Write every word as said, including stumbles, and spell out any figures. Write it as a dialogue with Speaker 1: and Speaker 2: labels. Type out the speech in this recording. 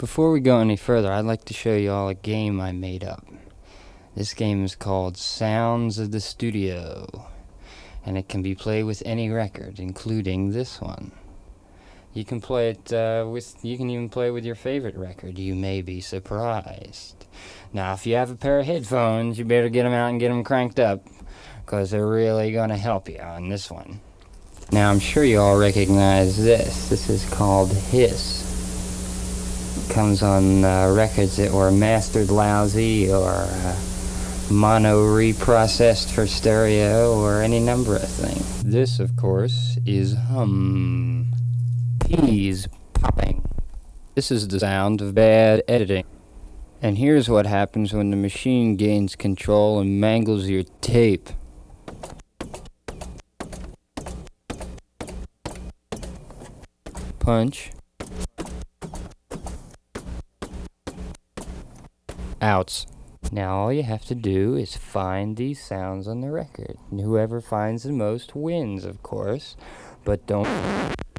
Speaker 1: Before we go any further, I'd like to show you all a game I made up. This game is called Sounds of the Studio, and it can be played with any record, including this one. You can play it uh, with, you can even play with your favorite record. You may be surprised. Now, if you have a pair of headphones, you better get them out and get them cranked up, because they're really going to help you on this one. Now, I'm sure you all recognize this. This is called Hiss. It comes on uh, records that were mastered lousy or uh, mono reprocessed for stereo or any number of things. This, of course, is Hum. Peas popping. This is the sound of bad editing. And here's what happens when the machine gains control and mangles your tape. Punch. Outs. Now all you have to do is find these sounds on the record. And whoever finds the most wins, of course. But don't